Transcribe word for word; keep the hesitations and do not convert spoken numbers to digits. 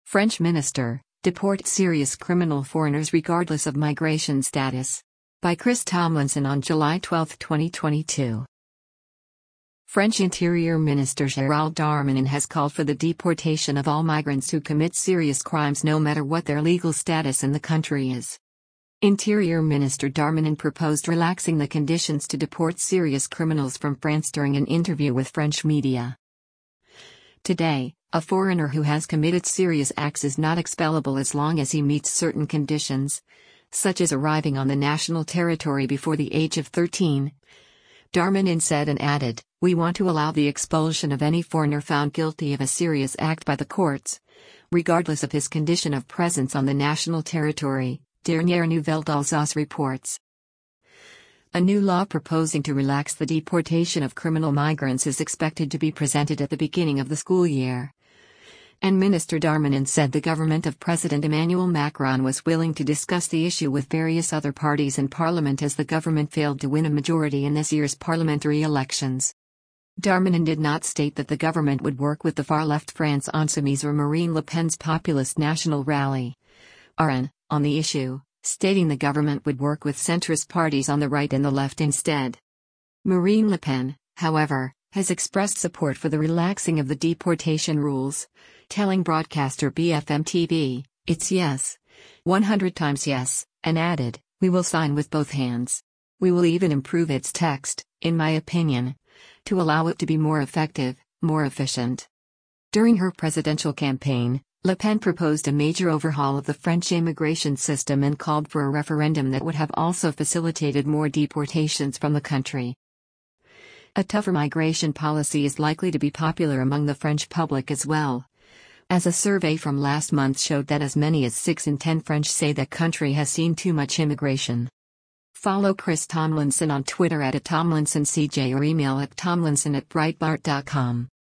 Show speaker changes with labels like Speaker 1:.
Speaker 1: French minister, deport serious criminal foreigners regardless of migration status. By Chris Tomlinson on July twelfth, twenty twenty-two. French Interior Minister Gérald Darmanin has called for the deportation of all migrants who commit serious crimes no matter what their legal status in the country is. Interior Minister Darmanin proposed relaxing the conditions to deport serious criminals from France during an interview with French media. Today, a foreigner who has committed serious acts is not expellable as long as he meets certain conditions, such as arriving on the national territory before the age of thirteen. Darmanin said and added, "We want to allow the expulsion of any foreigner found guilty of a serious act by the courts, regardless of his condition of presence on the national territory," Dernière Nouvelle d'Alsace reports. A new law proposing to relax the deportation of criminal migrants is expected to be presented at the beginning of the school year. And Minister Darmanin said the government of President Emmanuel Macron was willing to discuss the issue with various other parties in parliament as the government failed to win a majority in this year's parliamentary elections. Darmanin did not state that the government would work with the far-left France Insoumise or Marine Le Pen's populist National Rally, R N, on the issue, stating the government would work with centrist parties on the right and the left instead. Marine Le Pen, however, has expressed support for the relaxing of the deportation rules, telling broadcaster B F M T V, "It's yes. one hundred times yes," and added, "We will sign with both hands. We will even improve its text, in my opinion, to allow it to be more effective, more efficient." During her presidential campaign, Le Pen proposed a major overhaul of the French immigration system and called for a referendum that would have also facilitated more deportations from the country. A tougher migration policy is likely to be popular among the French public as well, as a survey from last month showed that as many as six in ten French say the country has seen too much immigration. Follow Chris Tomlinson on Twitter at Tomlinson C J or email at tomlinson at breitbart dot com.